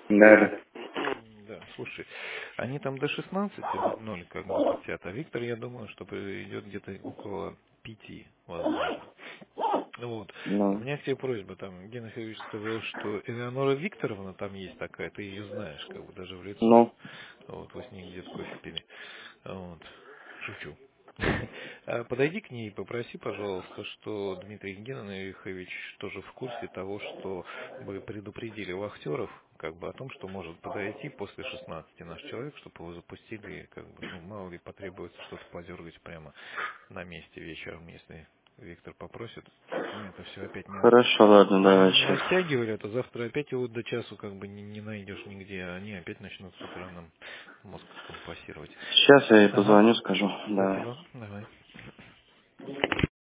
Да. Да, слушай, они там до 16:00 как бы хотят, а Виктор, я думаю, что идет где-то около 5, возможно. Вот. У Ну, меня к тебе просьба, там, Гена Федорович сказал, что Элеонора Викторовна там есть такая, ты ее знаешь, как бы, даже в лицо. ну, Вот, вы с ней где-то кофе пили. Вот. Шучу. Подойди к ней и попроси, пожалуйста, что Дмитрий Генрихович тоже в курсе того, что вы предупредили вахтеров, как бы о том, что может подойти после 16 наш человек, чтобы его запустили, как бы, ну, мало ли потребуется что-то подергать прямо на месте вечером, если Виктор попросит. Мы это все опять хорошо, ладно, давай не сейчас. оттягивали, а то завтра опять его до часу как бы не найдешь нигде, а они опять начнут с утра нам мозг компасировать. Сейчас я ей Ага. позвоню, скажу, давай. Спасибо. Давай.